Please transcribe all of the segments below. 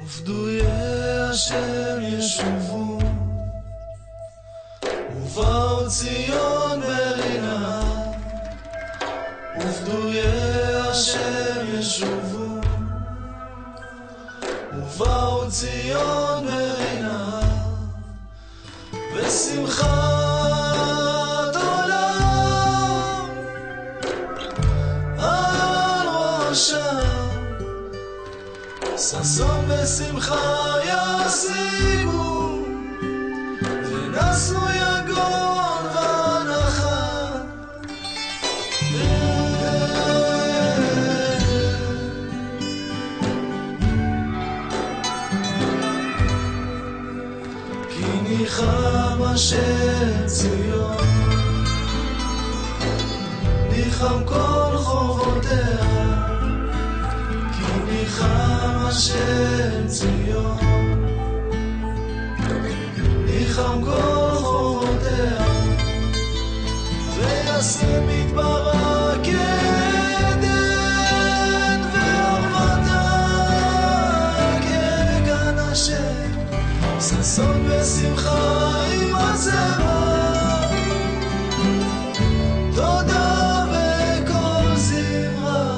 ופדויי השם ישובו, ובאו ציון ברינה. ופדויי השם ישובו, ובאו ציון ברינה. ושמחת עולם על ראשם, ששון ושמחה ישיגו, ונשאו יגון ואנחה. כי ניחם השם ציון, ניחם כל חורבותיה. כי ניחם השם ציון, ניחם כל חורבותיה. ויעשה מדברה כעדן, וערבתה כגן השם. ששון ושמחה עם הזמר, תודה וכל זמרה.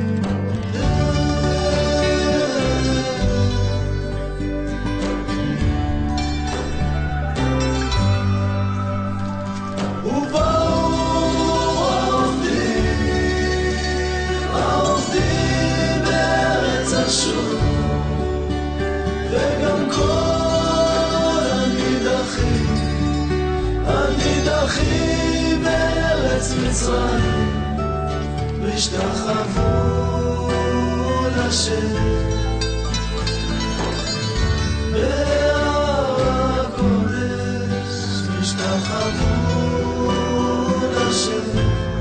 העובדים בארץ אשור, וגם כל הנידחים בארץ מצרים, והשתחוו לשם בהר הקודש. והשתחוו לשם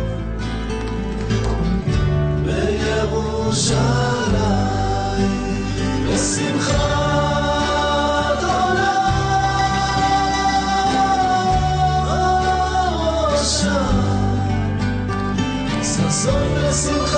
בירושלים, בשמחת עולם על ראשם, ששון ושמחה